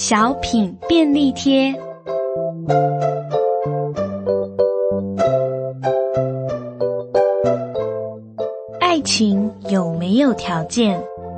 小品便利贴。爱情有没有条件？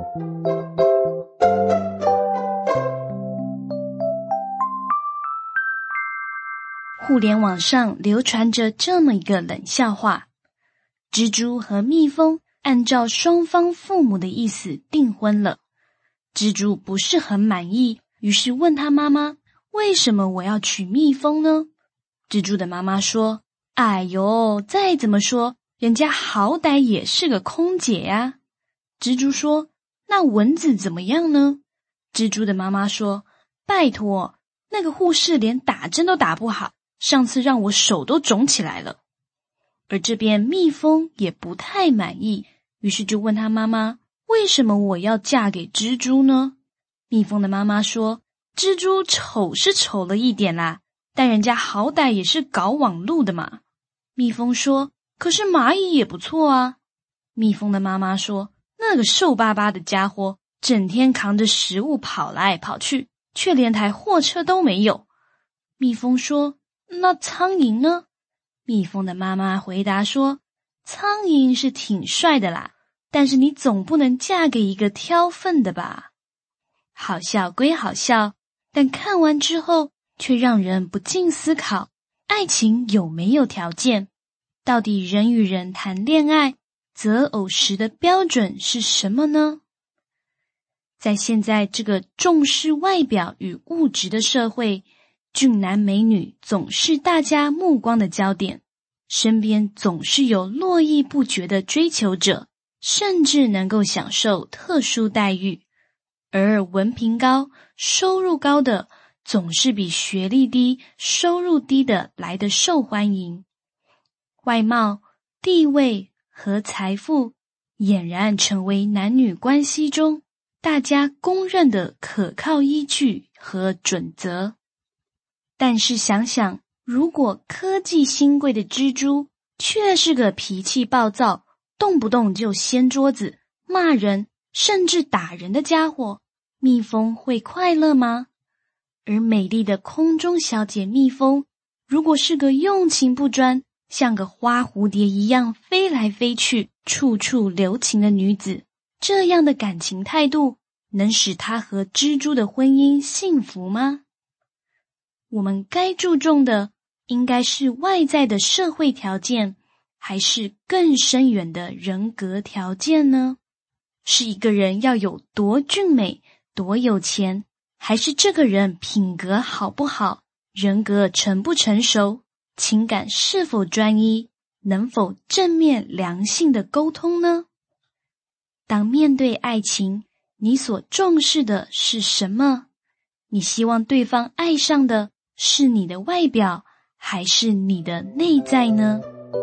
互联网上流传着这么一个冷笑话：蜘蛛和蜜蜂按照双方父母的意思订婚了。蜘蛛不是很满意，于是问他妈妈：为什么我要娶蜜蜂呢？蜘蛛的妈妈说：哎呦，再怎么说人家好歹也是个空姐呀。蜘蛛说：那蚊子怎么样呢？蜘蛛的妈妈说：拜托，那个护士连打针都打不好，上次让我手都肿起来了。而这边蜜蜂也不太满意，于是就问他妈妈：为什么我要嫁给蜘蛛呢？蜜蜂的妈妈说：蜘蛛丑是丑了一点啦，但人家好歹也是搞网路的嘛。蜜蜂说：可是蚂蚁也不错啊。蜜蜂的妈妈说：那个瘦巴巴的家伙整天扛着食物跑来跑去，却连台货车都没有。蜜蜂说：那苍蝇呢？蜜蜂的妈妈回答说：苍蝇是挺帅的啦，但是你总不能嫁给一个挑粪的吧。好笑归好笑，但看完之后却让人不禁思考，爱情有没有条件？到底人与人谈恋爱择偶时的标准是什么呢？在现在这个重视外表与物质的社会，俊男美女总是大家目光的焦点，身边总是有络绎不绝的追求者，甚至能够享受特殊待遇。而文凭高、收入高的总是比学历低、收入低的来得受欢迎。外貌、地位和财富俨然成为男女关系中大家公认的可靠依据和准则。但是想想，如果科技新贵的蜘蛛却是个脾气暴躁、动不动就掀桌子、骂人甚至打人的家伙，蜜蜂会快乐吗？而美丽的空中小姐蜜蜂，如果是个用情不专、像个花蝴蝶一样飞来飞去、处处留情的女子，这样的感情态度能使她和蜘蛛的婚姻幸福吗？我们该注重的应该是外在的社会条件，还是更深远的人格条件呢？是一个人要有多俊美、多有钱，还是这个人品格好不好、人格成不成熟、情感是否专一、能否正面良性的沟通呢？当面对爱情，你所重视的是什么？你希望对方爱上的是你的外表，还是你的内在呢？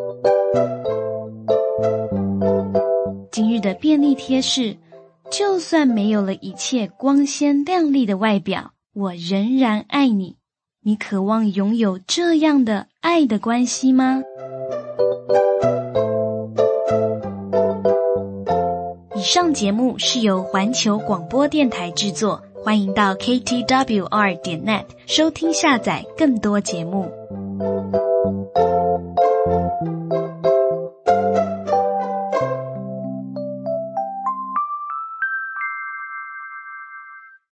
今日的便利贴是：就算没有了一切光鲜亮丽的外表，我仍然爱你。你渴望拥有这样的爱的关系吗？以上节目是由环球广播电台制作，欢迎到 ktwr.net 收听下载更多节目。